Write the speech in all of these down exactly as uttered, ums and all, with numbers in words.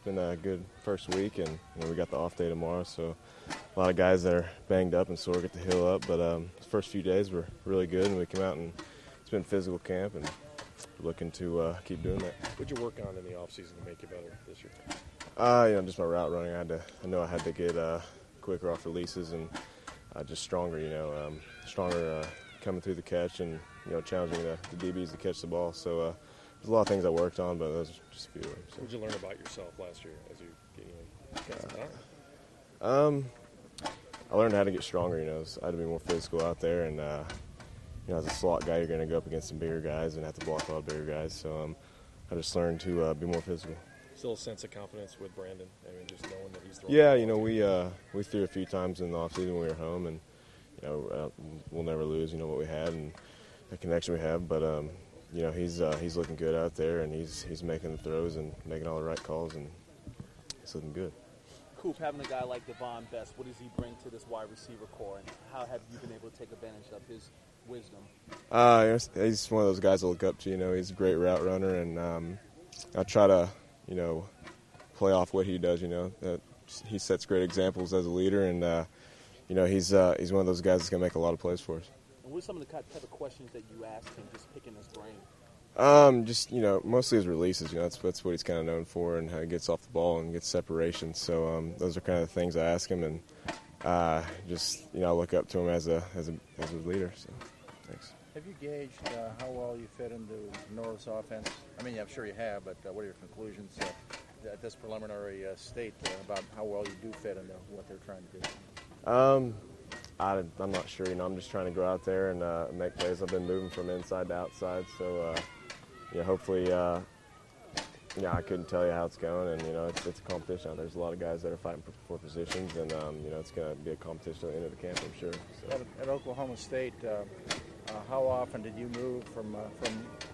been a good first week, and you know, we got the off day tomorrow, so a lot of guys that are banged up and sore get to heal up. But um, the first few days were really good, and we came out and it's been physical camp, and we're looking to uh, keep doing that. What'd you work on in the off season to make you better this year? Uh, you know, just my route running. I had to. I know I had to get uh, quicker off releases and uh, just stronger. You know, um, stronger uh, coming through the catch and you know challenging the, the D Bs to catch the ball. So uh, there's a lot of things I worked on, but those are just a few of them. So. What did you learn about yourself last year as you you know, got some time? Um, I learned how to get stronger. You know, I had to be more physical out there, and uh, you know, as a slot guy, you're going to go up against some bigger guys and have to block a lot of bigger guys. So um, I just learned to uh, be more physical. Still a sense of confidence with Brandon. I mean, just knowing that he's throwing. Yeah, you know, we uh, we threw a few times in the offseason when we were home, and you know, uh, we'll never lose. You know what we had and the connection we have, but um, you know, he's uh, he's looking good out there, and he's he's making the throws and making all the right calls, and it's looking good. Coop, having a guy like Devon Best, what does he bring to this wide receiver core, and how have you been able to take advantage of his wisdom? Uh, he's one of those guys I look up to. You know, he's a great route runner, and um, I try to, you know, play off what he does. You know, that he sets great examples as a leader, and uh, you know, he's uh, he's one of those guys that's gonna make a lot of plays for us. And what are some of the type of questions that you ask him, just picking his brain? Um, just, you know, mostly his releases, you know, that's, that's what he's kind of known for, and how he gets off the ball and gets separation. So um, those are kind of the things I ask him, and uh, just, you know, I look up to him as a as a, as a leader. So, thanks. Have you gauged uh, how well you fit into Nora's offense? I mean, I'm sure you have, but uh, what are your conclusions uh, at this preliminary uh, state uh, about how well you do fit into what they're trying to do? Um, I, I'm not sure. You know, I'm just trying to go out there and uh, make plays. I've been moving from inside to outside, so uh, you know, hopefully, uh, yeah, I couldn't tell you how it's going, and you know, it's, it's a competition. There's a lot of guys that are fighting for, for positions, and um, you know, it's going to be a competition at the end of the camp, I'm sure. So. At, at Oklahoma State, uh, uh, how often did you move from uh, from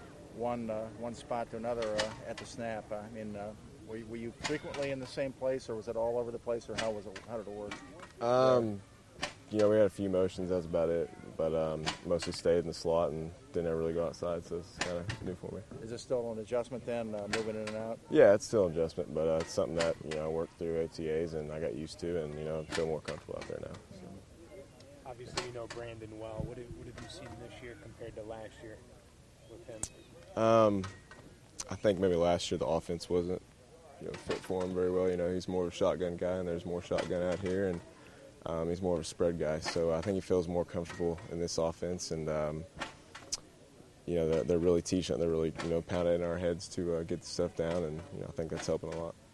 one uh, one spot to another uh, at the snap? I mean, uh, were, you, were you frequently in the same place, or was it all over the place, or how was it? How did it work? Um, you know, we had a few motions. That's about it. But um, mostly stayed in the slot and didn't ever really go outside, so it's kind of new for me. Is it still an adjustment then, uh, moving in and out? Yeah, it's still an adjustment, but uh, it's something that, you know, I worked through O T As and I got used to, and, you know, I feel more comfortable out there now. So. Obviously, you know Brandon well. What have, what have you seen this year compared to last year with him? Um, I think maybe last year the offense wasn't, you know, fit for him very well. You know, he's more of a shotgun guy, and there's more shotgun out here, and Um, he's more of a spread guy, so I think he feels more comfortable in this offense, and um, you know they're, they're really teaching, they're really you know pounding in our heads to uh, get the stuff down, and you know I think that's helping a lot.